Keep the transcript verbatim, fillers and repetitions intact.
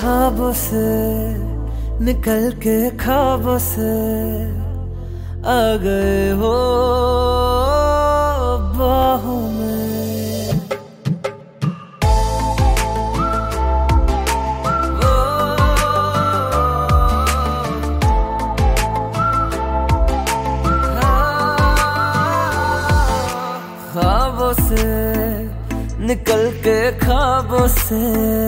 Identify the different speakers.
Speaker 1: ख्वाबों से निकल के ख्वाबों से आ गए हो बाहों में। ओ, ख्वाबों से निकल के ख्वाबों से